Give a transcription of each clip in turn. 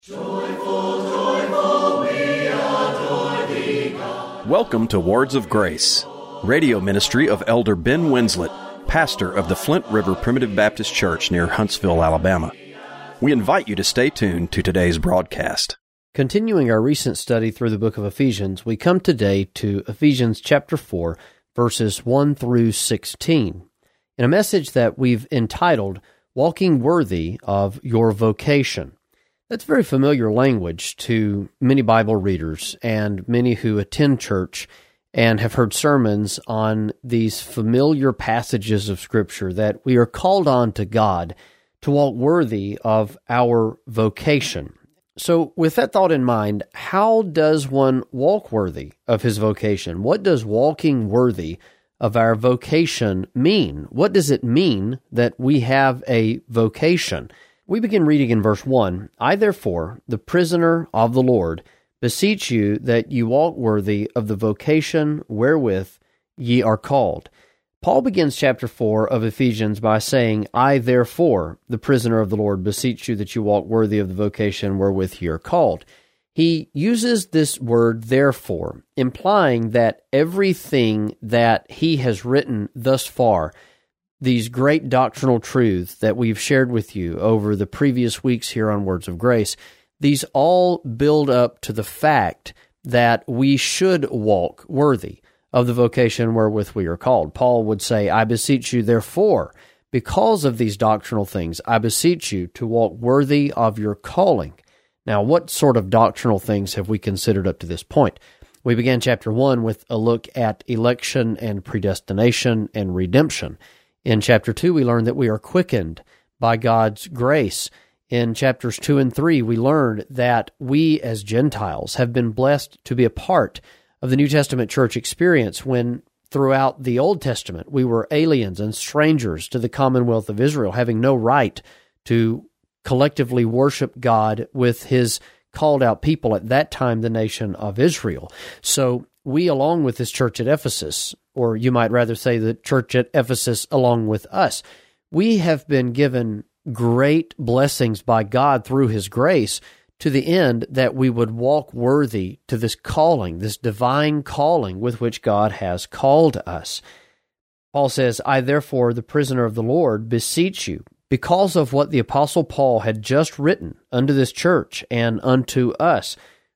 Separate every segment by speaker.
Speaker 1: Joyful, joyful, we adore thee, God.
Speaker 2: Welcome to Words of Grace, radio ministry of Elder Ben Winslet, pastor of the Flint River Primitive Baptist Church near Huntsville, Alabama. We invite you to stay tuned to today's broadcast.
Speaker 3: Continuing our recent study through the book of Ephesians, we come today to Ephesians chapter 4, verses 1 through 16, in a message that we've entitled, Walking Worthy of Your Vocation. That's very familiar language to many Bible readers and many who attend church and have heard sermons on these familiar passages of Scripture that we are called on to God to walk worthy of our vocation. So with that thought in mind, how does one walk worthy of his vocation? What does walking worthy of our vocation mean? What does it mean that we have a vocation? We begin reading in verse 1, I therefore, the prisoner of the Lord, beseech you that you walk worthy of the vocation wherewith ye are called. Paul begins chapter 4 of Ephesians by saying, I therefore, the prisoner of the Lord, beseech you that you walk worthy of the vocation wherewith ye are called. He uses this word therefore, implying that everything that he has written thus far, these great doctrinal truths that we've shared with you over the previous weeks here on Words of Grace, these all build up to the fact that we should walk worthy of the vocation wherewith we are called. Paul would say, I beseech you, therefore, because of these doctrinal things, I beseech you to walk worthy of your calling. Now, what sort of doctrinal things have we considered up to this point? We began chapter 1 with a look at election and predestination and redemption. In chapter 2, we learned that we are quickened by God's grace. In chapters 2 and 3, we learned that we as Gentiles have been blessed to be a part of the New Testament church experience when throughout the Old Testament we were aliens and strangers to the commonwealth of Israel, having no right to collectively worship God with His called out people, at that time the nation of Israel. So we, along with this church at Ephesus, or you might rather say the church at Ephesus along with us, we have been given great blessings by God through His grace to the end that we would walk worthy to this calling, this divine calling with which God has called us. Paul says, I therefore, the prisoner of the Lord, beseech you, because of what the Apostle Paul had just written unto this church and unto us,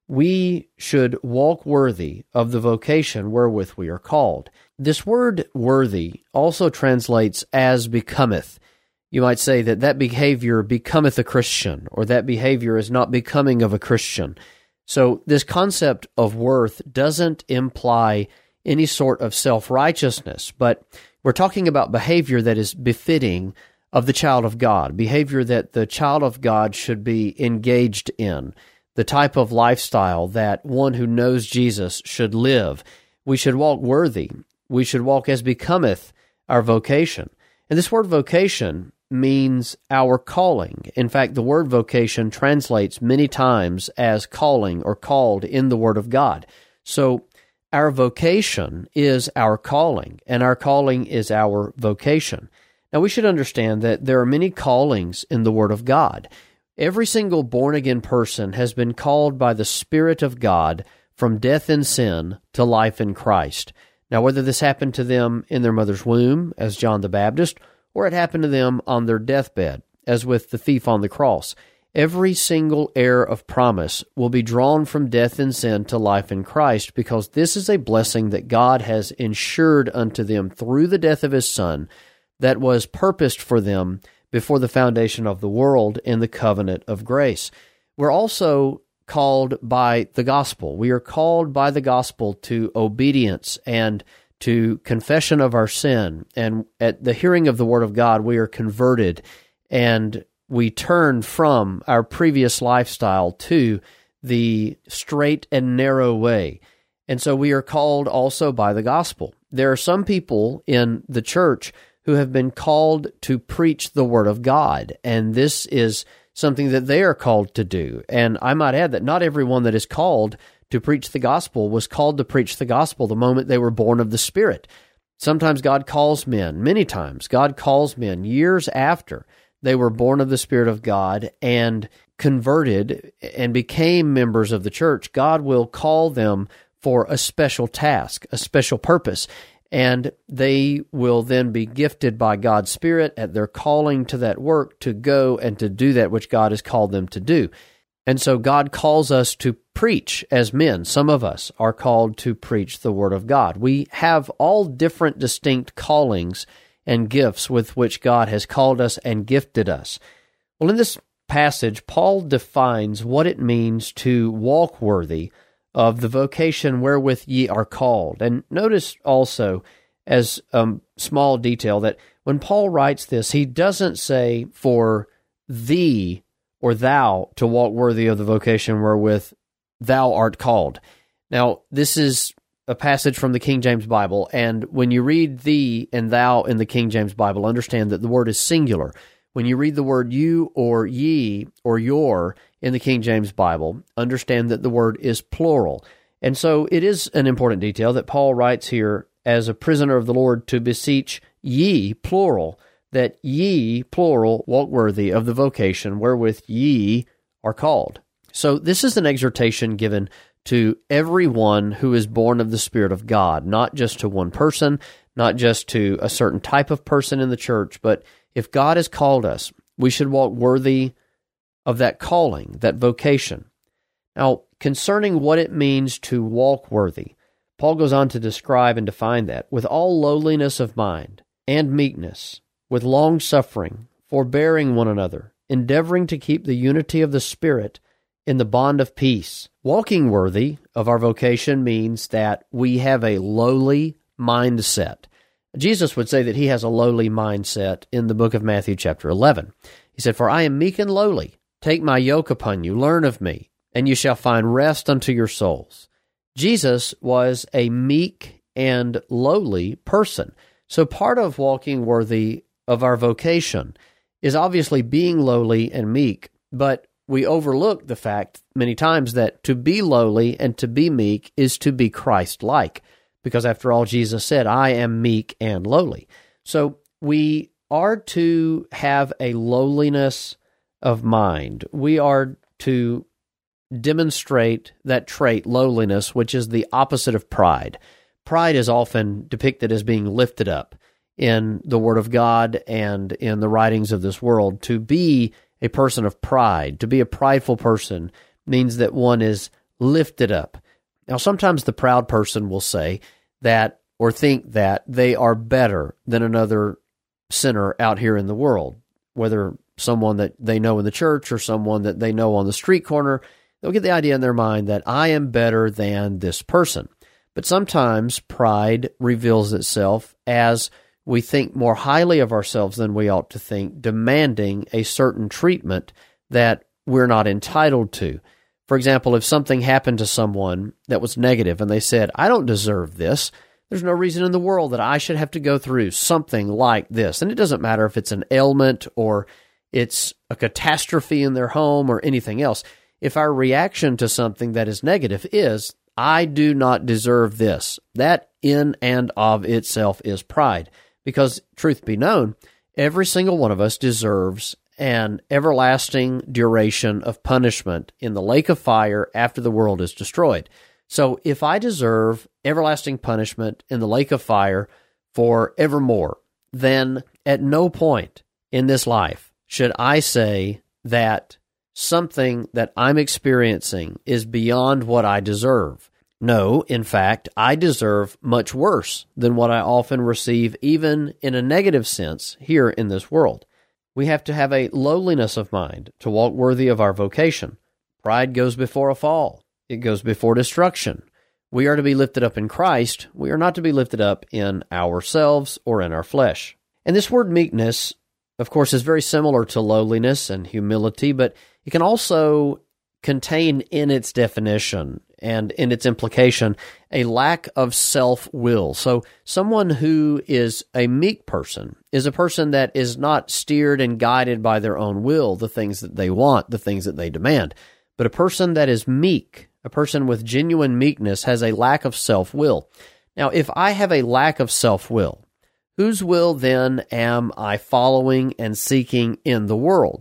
Speaker 3: we should walk worthy of the vocation wherewith we are called. This word worthy also translates as becometh. You might say that behavior becometh a Christian, or that behavior is not becoming of a Christian. So this concept of worth doesn't imply any sort of self-righteousness, but we're talking about behavior that is befitting of the child of God, behavior that the child of God should be engaged in, the type of lifestyle that one who knows Jesus should live. We should walk worthy. We should walk as becometh our vocation. And this word vocation means our calling. In fact, the word vocation translates many times as calling or called in the Word of God. So our vocation is our calling, and our calling is our vocation. Now, we should understand that there are many callings in the Word of God. Every single born-again person has been called by the Spirit of God from death in sin to life in Christ. Now, whether this happened to them in their mother's womb, as John the Baptist, or it happened to them on their deathbed, as with the thief on the cross, every single heir of promise will be drawn from death in sin to life in Christ, because this is a blessing that God has ensured unto them through the death of His Son that was purposed for them before the foundation of the world in the covenant of grace. We're also called by the gospel. We are called by the gospel to obedience and to confession of our sin. And at the hearing of the Word of God, we are converted and we turn from our previous lifestyle to the straight and narrow way. And so we are called also by the gospel. There are some people in the church who have been called to preach the Word of God, and this is something that they are called to do. And I might add that not everyone that is called to preach the gospel was called to preach the gospel the moment they were born of the Spirit. Sometimes God calls men, many times, God calls men years after they were born of the Spirit of God and converted and became members of the church, God will call them for a special task, a special purpose, and they will then be gifted by God's Spirit at their calling to that work to go and to do that which God has called them to do. And so God calls us to preach as men. Some of us are called to preach the Word of God. We have all different distinct callings and gifts with which God has called us and gifted us. Well, in this passage, Paul defines what it means to walk worthy of the vocation wherewith ye are called. And notice also, as a small detail, that when Paul writes this, he doesn't say for thee or thou to walk worthy of the vocation wherewith thou art called. Now, this is a passage from the King James Bible, and when you read thee and thou in the King James Bible, understand that the word is singular. When you read the word you or ye or your in the King James Bible, understand that the word is plural. And so it is an important detail that Paul writes here as a prisoner of the Lord to beseech ye, plural, that ye, plural, walk worthy of the vocation wherewith ye are called. So this is an exhortation given to everyone who is born of the Spirit of God, not just to one person, not just to a certain type of person in the church, but if God has called us, we should walk worthy of that calling, that vocation. Now, concerning what it means to walk worthy, Paul goes on to describe and define that with all lowliness of mind and meekness, with long-suffering, forbearing one another, endeavoring to keep the unity of the Spirit in the bond of peace. Walking worthy of our vocation means that we have a lowly mindset. Jesus would say that he has a lowly mindset in the book of Matthew chapter 11. He said, "For I am meek and lowly. Take my yoke upon you, learn of me, and you shall find rest unto your souls." Jesus was a meek and lowly person. So part of walking worthy of our vocation is obviously being lowly and meek, but we overlook the fact many times that to be lowly and to be meek is to be Christ-like, because after all, Jesus said, "I am meek and lowly." So we are to have a lowliness of mind. We are to demonstrate that trait, lowliness, which is the opposite of pride. Pride is often depicted as being lifted up in the Word of God and in the writings of this world. To be a person of pride, to be a prideful person, means that one is lifted up. Now, sometimes the proud person will say that or think that they are better than another sinner out here in the world, whether someone that they know in the church or someone that they know on the street corner. They'll get the idea in their mind that I am better than this person. But sometimes pride reveals itself as we think more highly of ourselves than we ought to think, demanding a certain treatment that we're not entitled to. For example, if something happened to someone that was negative and they said, "I don't deserve this. There's no reason in the world that I should have to go through something like this." And it doesn't matter if it's an ailment or it's a catastrophe in their home or anything else. If our reaction to something that is negative is, "I do not deserve this," that in and of itself is pride. Because, truth be known, every single one of us deserves an everlasting duration of punishment in the lake of fire after the world is destroyed. So if I deserve everlasting punishment in the lake of fire for evermore, then at no point in this life should I say that something that I'm experiencing is beyond what I deserve. No, in fact, I deserve much worse than what I often receive, even in a negative sense, here in this world. We have to have a lowliness of mind to walk worthy of our vocation. Pride goes before a fall. It goes before destruction. We are to be lifted up in Christ. We are not to be lifted up in ourselves or in our flesh. And this word meekness, of course, is very similar to lowliness and humility, but it can also contain in its definition and in its implication a lack of self-will. So someone who is a meek person is a person that is not steered and guided by their own will, the things that they want, the things that they demand. But a person that is meek, a person with genuine meekness, has a lack of self-will. Now, if I have a lack of self-will, whose will then am I following and seeking in the world?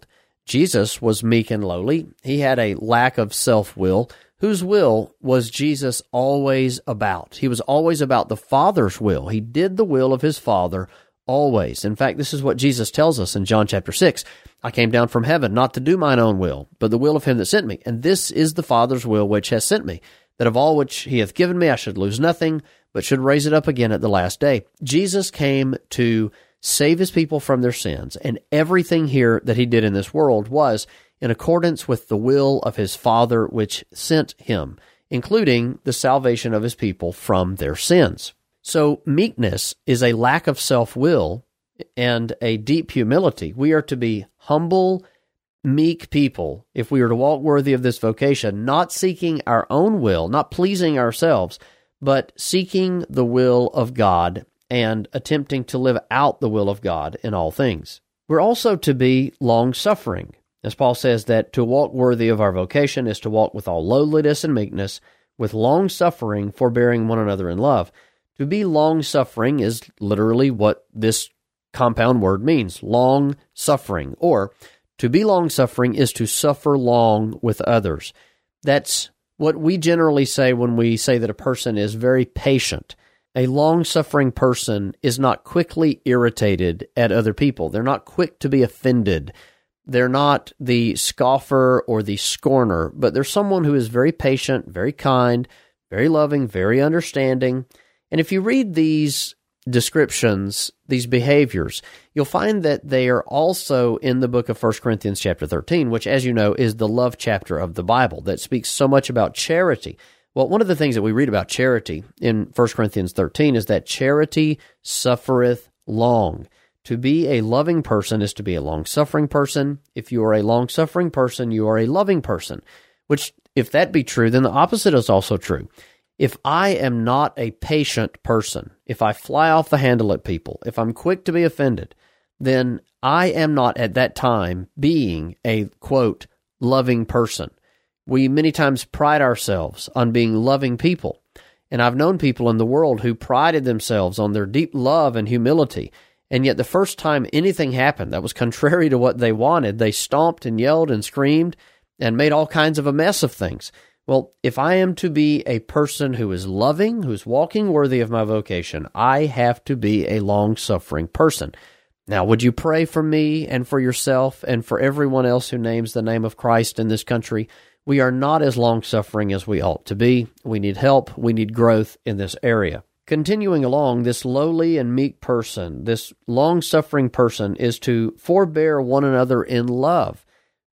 Speaker 3: Jesus was meek and lowly. He had a lack of self-will. Whose will was Jesus always about? He was always about the Father's will. He did the will of his Father always. In fact, this is what Jesus tells us in John chapter 6. I came down from heaven not to do mine own will, but the will of him that sent me. And this is the Father's will which has sent me, that of all which he hath given me I should lose nothing, but should raise it up again at the last day. Jesus came to save his people from their sins, and everything here that he did in this world was in accordance with the will of his Father which sent him, including the salvation of his people from their sins. So meekness is a lack of self-will and a deep humility. We are to be humble, meek people if we are to walk worthy of this vocation, not seeking our own will, not pleasing ourselves, but seeking the will of God and attempting to live out the will of God in all things. We're also to be long-suffering. As Paul says that to walk worthy of our vocation is to walk with all lowliness and meekness, with long-suffering, forbearing one another in love. To be long-suffering is literally what this compound word means, long-suffering. Or, to be long-suffering is to suffer long with others. That's what we generally say when we say that a person is very patient. A long-suffering person is not quickly irritated at other people. They're not quick to be offended. They're not the scoffer or the scorner, but they're someone who is very patient, very kind, very loving, very understanding. And if you read these descriptions, these behaviors, you'll find that they are also in the book of 1 Corinthians chapter 13, which, as you know, is the love chapter of the Bible that speaks so much about charity. Well, one of the things that we read about charity in 1 Corinthians 13 is that charity suffereth long. To be a loving person is to be a long-suffering person. If you are a long-suffering person, you are a loving person, which, if that be true, then the opposite is also true. If I am not a patient person, if I fly off the handle at people, if I'm quick to be offended, then I am not at that time being a, quote, loving person. We many times pride ourselves on being loving people, and I've known people in the world who prided themselves on their deep love and humility, and yet the first time anything happened that was contrary to what they wanted, they stomped and yelled and screamed and made all kinds of a mess of things. Well, if I am to be a person who is loving, who's walking worthy of my vocation, I have to be a long-suffering person. Now, would you pray for me and for yourself and for everyone else who names the name of Christ in this country? We are not as long-suffering as we ought to be. We need help. We need growth in this area. Continuing along, this lowly and meek person, this long-suffering person, is to forbear one another in love.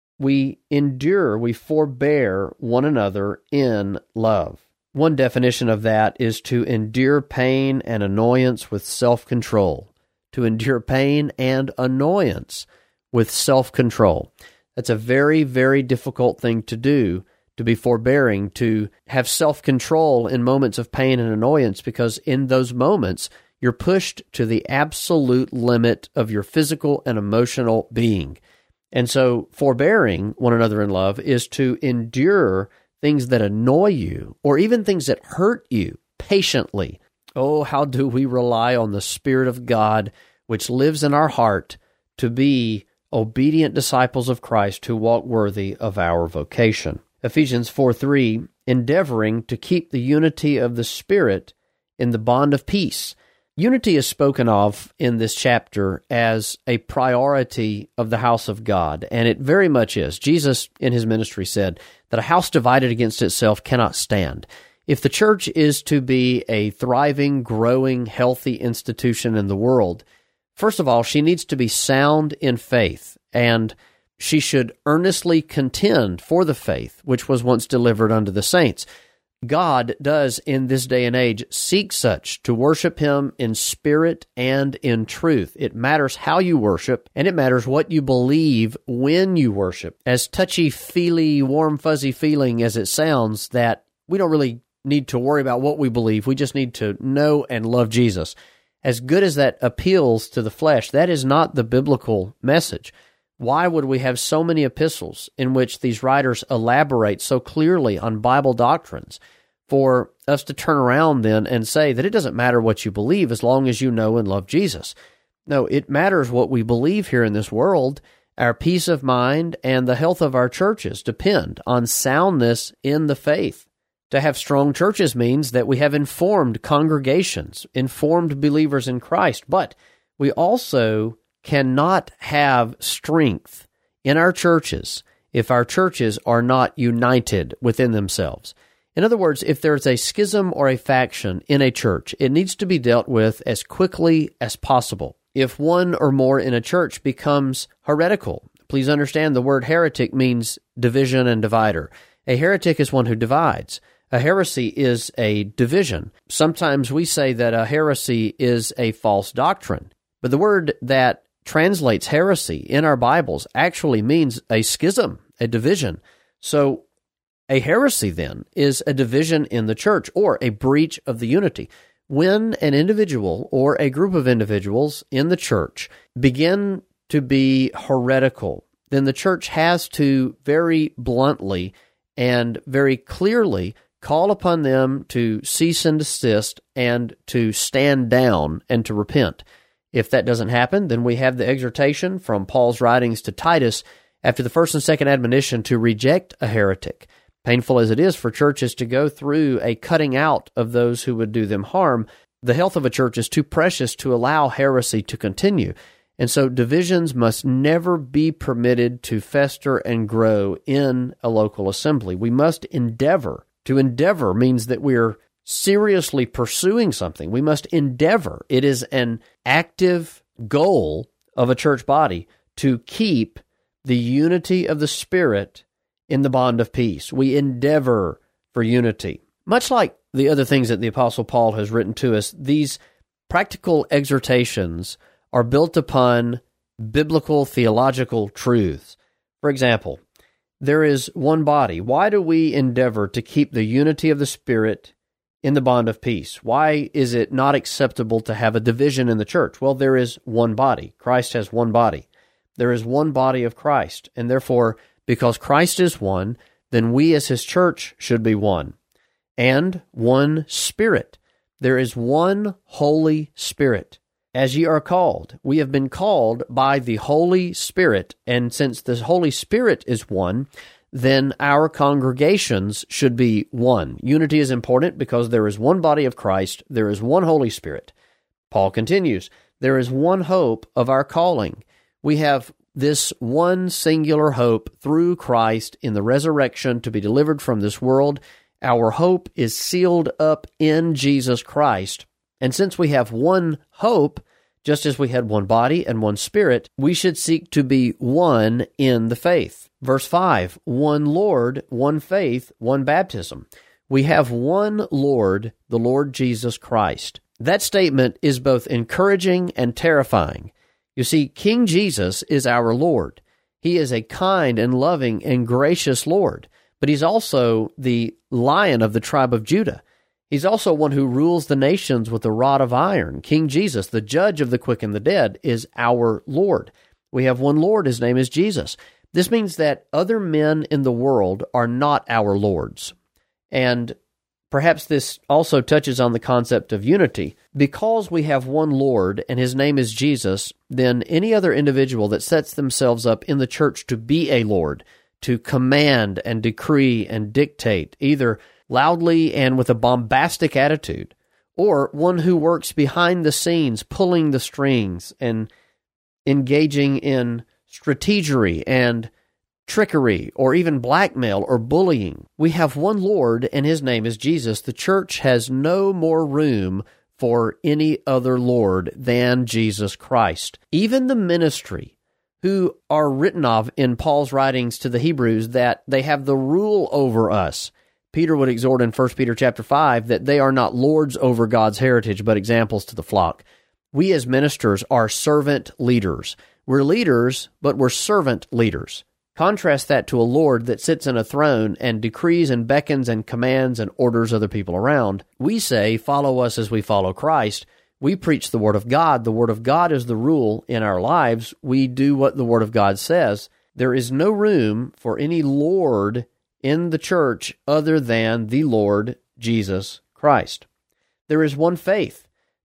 Speaker 3: We endure, we forbear one another in love. One definition of that is to endure pain and annoyance with self-control. To endure pain and annoyance with self-control. That's a very, very difficult thing to do, to be forbearing, to have self-control in moments of pain and annoyance, because in those moments, you're pushed to the absolute limit of your physical and emotional being. And so forbearing one another in love is to endure things that annoy you, or even things that hurt you, patiently. Oh, how do we rely on the Spirit of God, which lives in our heart, to be obedient disciples of Christ who walk worthy of our vocation. Ephesians 4:3, endeavoring to keep the unity of the Spirit in the bond of peace. Unity is spoken of in this chapter as a priority of the house of God, and it very much is. Jesus, in his ministry, said that a house divided against itself cannot stand. If the church is to be a thriving, growing, healthy institution in the world, first of all, she needs to be sound in faith, and she should earnestly contend for the faith which was once delivered unto the saints. God does, in this day and age, seek such to worship Him in spirit and in truth. It matters how you worship, and it matters what you believe when you worship. As touchy-feely, warm, fuzzy feeling as it sounds, that we don't really need to worry about what we believe. We just need to know and love Jesus. As good as that appeals to the flesh, that is not the biblical message. Why would we have so many epistles in which these writers elaborate so clearly on Bible doctrines for us to turn around then and say that it doesn't matter what you believe as long as you know and love Jesus? No, it matters what we believe here in this world, Our peace of mind and the health of our churches depend on soundness in the faith. To have strong churches means that we have informed congregations, informed believers in Christ, but we also cannot have strength in our churches if our churches are not united within themselves. In other words, if there's a schism or a faction in a church, it needs to be dealt with as quickly as possible. If one or more in a church becomes heretical, please understand the word heretic means division and divider. A heretic is one who divides. A heresy is a division. Sometimes we say that a heresy is a false doctrine, but the word that translates heresy in our Bibles actually means a schism, a division. So a heresy then is a division in the church or a breach of the unity. When an individual or a group of individuals in the church begin to be heretical, then the church has to very bluntly and very clearly call upon them to cease and desist and to stand down and to repent. If that doesn't happen, then we have the exhortation from Paul's writings to Titus after the first and second admonition to reject a heretic. Painful as it is for churches to go through a cutting out of those who would do them harm, the health of a church is too precious to allow heresy to continue. And so divisions must never be permitted to fester and grow in a local assembly. We must endeavor. To endeavor means that we're seriously pursuing something. We must endeavor. It is an active goal of a church body to keep the unity of the Spirit in the bond of peace. We endeavor for unity. Much like the other things that the Apostle Paul has written to us, these practical exhortations are built upon biblical theological truths. For example, there is one body. Why do we endeavor to keep the unity of the Spirit in the bond of peace? Why is it not acceptable to have a division in the church? Well, there is one body. Christ has one body. There is one body of Christ, and therefore, because Christ is one, then we as His church should be one. And one Spirit. There is one Holy Spirit. As ye are called, we have been called by the Holy Spirit, and since the Holy Spirit is one, then our congregations should be one. Unity is important because there is one body of Christ, there is one Holy Spirit. Paul continues, there is one hope of our calling. We have this one singular hope through Christ in the resurrection to be delivered from this world. Our hope is sealed up in Jesus Christ. And since we have one hope, just as we had one body and one Spirit, we should seek to be one in the faith. Verse 5, one Lord, one faith, one baptism. We have one Lord, the Lord Jesus Christ. That statement is both encouraging and terrifying. You see, King Jesus is our Lord. He is a kind and loving and gracious Lord, but He's also the Lion of the tribe of Judah. He's also one who rules the nations with a rod of iron. King Jesus, the judge of the quick and the dead, is our Lord. We have one Lord. His name is Jesus. This means that other men in the world are not our lords. And perhaps this also touches on the concept of unity. Because we have one Lord and His name is Jesus, then any other individual that sets themselves up in the church to be a Lord, to command and decree and dictate, either loudly and with a bombastic attitude, or one who works behind the scenes, pulling the strings and engaging in strategery and trickery, or even blackmail or bullying. We have one Lord, and His name is Jesus. The church has no more room for any other Lord than Jesus Christ. Even the ministry, who are written of in Paul's writings to the Hebrews, that they have the rule over us. Peter would exhort in 1 Peter chapter 5 that they are not lords over God's heritage, but examples to the flock. We as ministers are servant leaders. We're leaders, but we're servant leaders. Contrast that to a Lord that sits in a throne and decrees and beckons and commands and orders other people around. We say, follow us as we follow Christ. We preach the Word of God. The Word of God is the rule in our lives. We do what the Word of God says. There is no room for any Lord in the church other than the Lord Jesus Christ. There is one faith.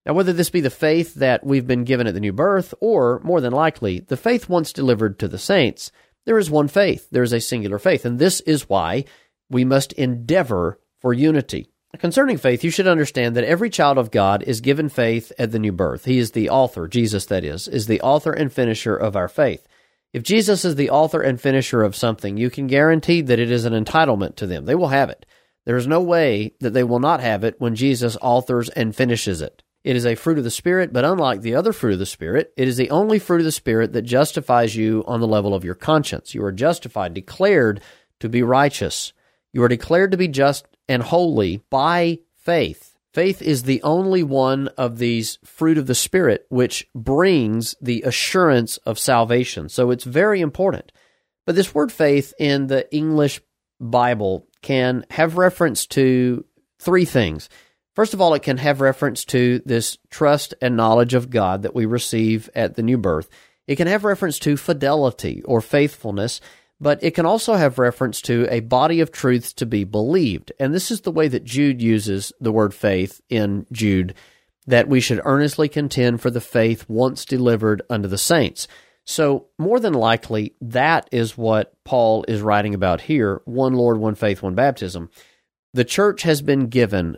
Speaker 3: Now, whether this be the faith that we've been given at the new birth, or, more than likely, the faith once delivered to the saints, there is one faith. There is a singular faith, and this is why we must endeavor for unity. Concerning faith, you should understand that every child of God is given faith at the new birth. He is the author, Jesus that is the author and finisher of our faith. If Jesus is the author and finisher of something, you can guarantee that it is an entitlement to them. They will have it. There is no way that they will not have it when Jesus authors and finishes it. It is a fruit of the Spirit, but unlike the other fruit of the Spirit, it is the only fruit of the Spirit that justifies you on the level of your conscience. You are justified, declared to be righteous. You are declared to be just and holy by faith. Faith is the only one of these fruit of the Spirit which brings the assurance of salvation. So it's very important. But this word faith in the English Bible can have reference to three things. First of all, it can have reference to this trust and knowledge of God that we receive at the new birth. It can have reference to fidelity or faithfulness, but it can also have reference to a body of truths to be believed. And this is the way that Jude uses the word faith in Jude, that we should earnestly contend for the faith once delivered unto the saints. So more than likely, that is what Paul is writing about here, one Lord, one faith, one baptism. The church has been given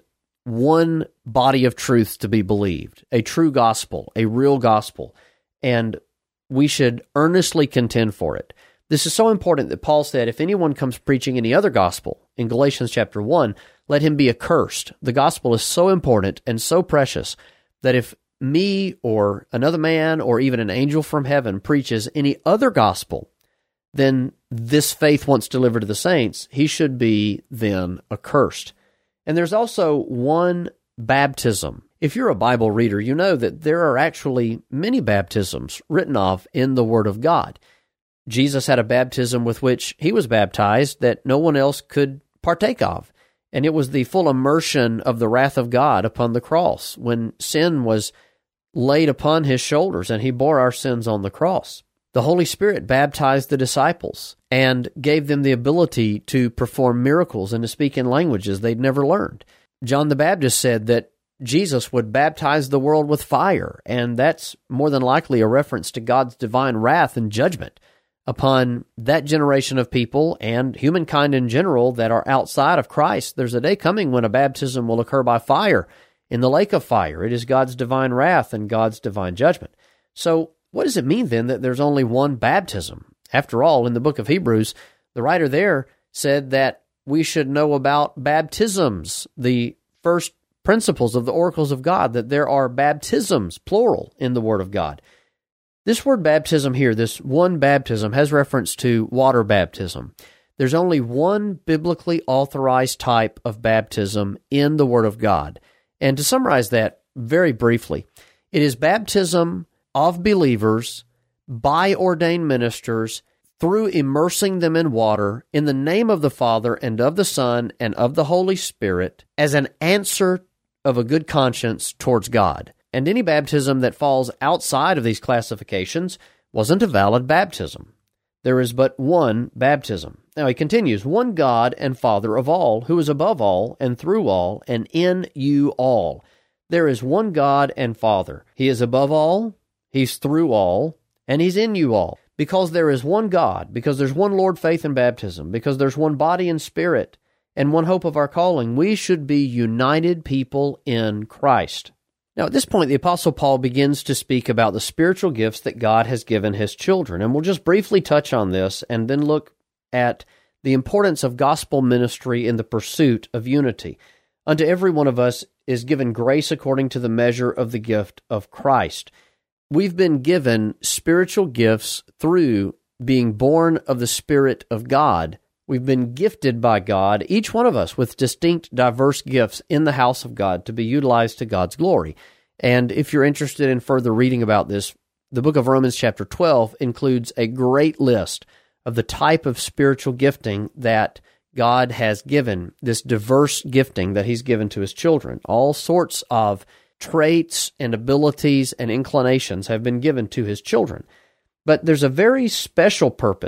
Speaker 3: one body of truths to be believed, a true gospel, a real gospel, and we should earnestly contend for it. This is so important that Paul said, if anyone comes preaching any other gospel, in Galatians chapter 1, let him be accursed. The gospel is so important and so precious that if me or another man or even an angel from heaven preaches any other gospel than this faith once delivered to the saints, he should be then accursed. And there's also one baptism. If you're a Bible reader, you know that there are actually many baptisms written of in the Word of God. Jesus had a baptism with which he was baptized that no one else could partake of. And it was the full immersion of the wrath of God upon the cross when sin was laid upon his shoulders and he bore our sins on the cross. The Holy Spirit baptized the disciples and gave them the ability to perform miracles and to speak in languages they'd never learned. John the Baptist said that Jesus would baptize the world with fire, and that's more than likely a reference to God's divine wrath and judgment upon that generation of people and humankind in general that are outside of Christ. There's a day coming when a baptism will occur by fire in the lake of fire. It is God's divine wrath and God's divine judgment. So what does it mean then that there's only one baptism? After all, in the book of Hebrews, the writer there said that we should know about baptisms, the first principles of the oracles of God, that there are baptisms, plural, in the Word of God. This word baptism here, this one baptism, has reference to water baptism. There's only one biblically authorized type of baptism in the Word of God. And to summarize that very briefly, it is baptism of believers by ordained ministers through immersing them in water in the name of the Father and of the Son and of the Holy Spirit as an answer of a good conscience towards God. And any baptism that falls outside of these classifications wasn't a valid baptism. There is but one baptism. Now he continues, one God and Father of all, who is above all and through all and in you all. There is one God and Father. He is above all, He's through all, and He's in you all. Because there is one God, because there's one Lord, faith, and baptism, because there's one body and spirit, and one hope of our calling, we should be united people in Christ. Now, at this point, the Apostle Paul begins to speak about the spiritual gifts that God has given His children, and we'll just briefly touch on this and then look at the importance of gospel ministry in the pursuit of unity. Unto every one of us is given grace according to the measure of the gift of Christ. We've been given spiritual gifts through being born of the Spirit of God. We've been gifted by God, each one of us, with distinct, diverse gifts in the house of God to be utilized to God's glory. And if you're interested in further reading about this, the book of Romans chapter 12 includes a great list of the type of spiritual gifting that God has given, this diverse gifting that He's given to His children. All sorts of traits and abilities and inclinations have been given to His children. But there's a very special purpose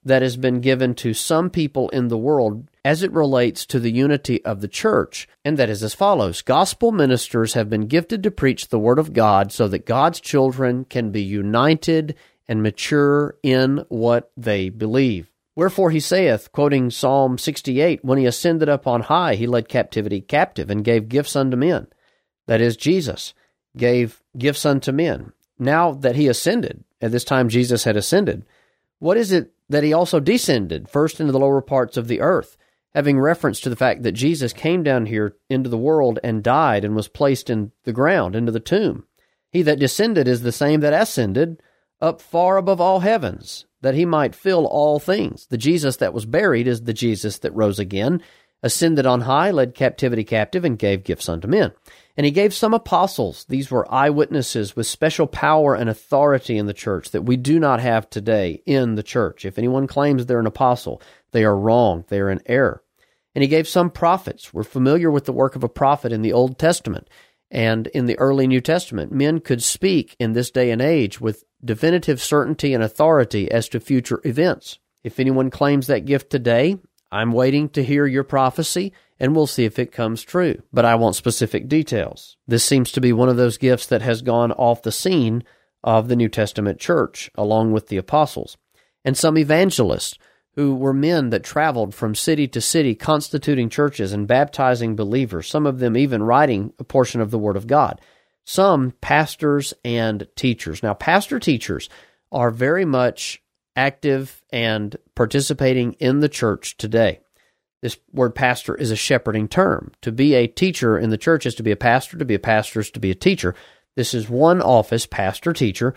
Speaker 3: that has been given to some people in the world as it relates to the unity of the church, and that is as follows. Gospel ministers have been gifted to preach the Word of God so that God's children can be united and mature in what they believe. Wherefore he saith, quoting Psalm 68, when he ascended up on high, he led captivity captive and gave gifts unto men. That is, Jesus gave gifts unto men. Now that he ascended, at this time Jesus had ascended, what is it that he also descended first into the lower parts of the earth, having reference to the fact that Jesus came down here into the world and died and was placed in the ground, into the tomb? He that descended is the same that ascended up far above all heavens, that he might fill all things. The Jesus that was buried is the Jesus that rose again, ascended on high, led captivity captive, and gave gifts unto men. And he gave some apostles. These were eyewitnesses with special power and authority in the church that we do not have today in the church. If anyone claims they're an apostle, they are wrong. They are in error. And he gave some prophets. We're familiar with the work of a prophet in the Old Testament and in the early New Testament. Men could speak in this day and age with definitive certainty and authority as to future events. If anyone claims that gift today, I'm waiting to hear your prophecy, and we'll see if it comes true. But I want specific details. This seems to be one of those gifts that has gone off the scene of the New Testament church, along with the apostles. And some evangelists, who were men that traveled from city to city, constituting churches and baptizing believers, some of them even writing a portion of the Word of God. Some pastors and teachers. Now, pastor-teachers are very much active and participating in the church today. This word pastor is a shepherding term. To be a teacher in the church is to be a pastor is to be a teacher. This is one office, pastor-teacher.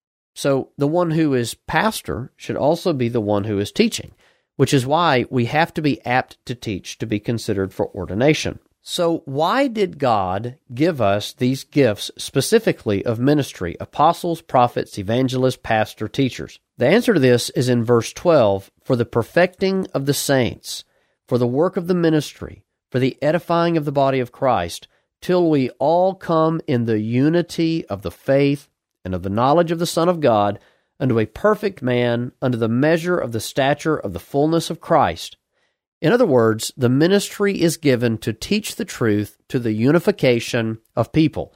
Speaker 3: So the one who is pastor should also be the one who is teaching, which is why we have to be apt to teach to be considered for ordination. So why did God give us these gifts specifically of ministry, apostles, prophets, evangelists, pastor, teachers? The answer to this is in verse 12, for the perfecting of the saints, for the work of the ministry, for the edifying of the body of Christ, till we all come in the unity of the faith and of the knowledge of the Son of God, unto a perfect man, unto the measure of the stature of the fullness of Christ. In other words, the ministry is given to teach the truth to the unification of people.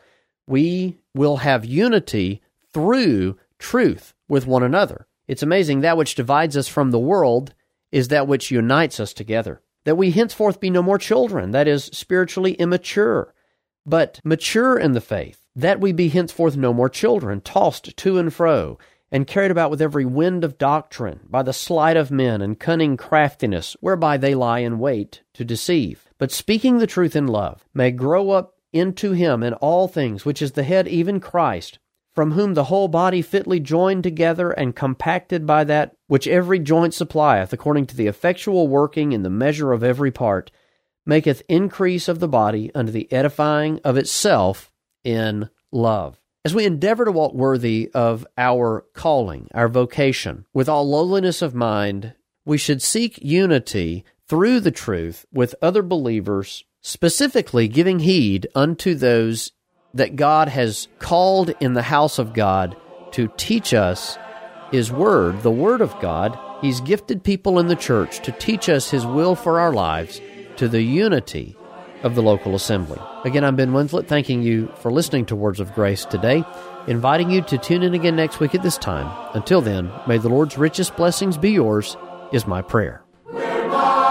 Speaker 3: We will have unity through truth with one another. It's amazing, that which divides us from the world is that which unites us together. That we henceforth be no more children, that is, spiritually immature, but mature in the faith. That we be henceforth no more children, tossed to and fro, and carried about with every wind of doctrine, by the sleight of men and cunning craftiness, whereby they lie in wait to deceive. But speaking the truth in love, may grow up into him in all things, which is the head, even Christ, from whom the whole body fitly joined together and compacted by that which every joint supplieth, according to the effectual working in the measure of every part, maketh increase of the body unto the edifying of itself in love. As we endeavor to walk worthy of our calling, our vocation, with all lowliness of mind, we should seek unity through the truth with other believers, specifically giving heed unto those that God has called in the house of God to teach us His Word, the Word of God. He's gifted people in the church to teach us His will for our lives to the unity of the local assembly. Again, I'm Ben Winslett, thanking you for listening to Words of Grace today, inviting you to tune in again next week at this time. Until then, may the Lord's richest blessings be yours, is my prayer.
Speaker 1: We're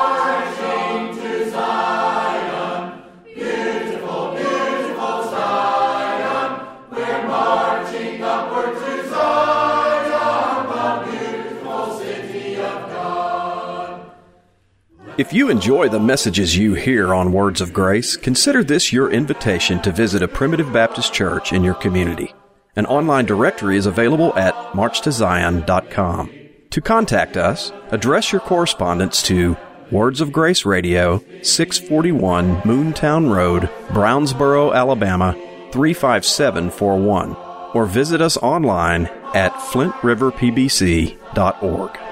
Speaker 1: marching to Zion, beautiful, beautiful Zion. We're marching upward to Zion, the beautiful city of God.
Speaker 2: If you enjoy the messages you hear on Words of Grace, consider this your invitation to visit a Primitive Baptist church in your community. An online directory is available at marchtozion.com. To contact us, address your correspondence to Words of Grace Radio, 641 Moontown Road, Brownsboro, Alabama, 35741, or visit us online at flintriverpbc.org.